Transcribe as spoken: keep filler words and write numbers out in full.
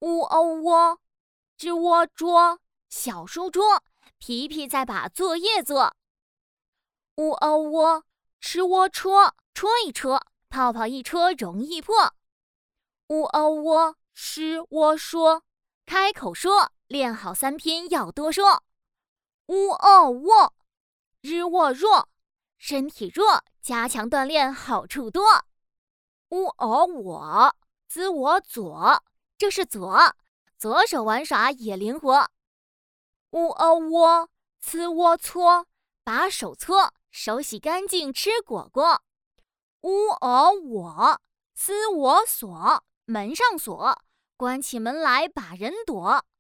乌哦喔，吱窝捉，小书桌，皮皮在把作业做。乌哦喔，吃窝戳，戳一戳，泡泡一戳容易破。乌哦喔，诗窝说，开口说，练好三篇要多说。乌哦喔，日卧弱，身体弱，加强锻炼好处多。乌哦我，滋我左，这是左，左手玩耍也灵活。乌哦喔，呲窝搓，把手搓，手洗干净吃果果。乌哦我，撕我锁，门上锁，关起门来把人躲。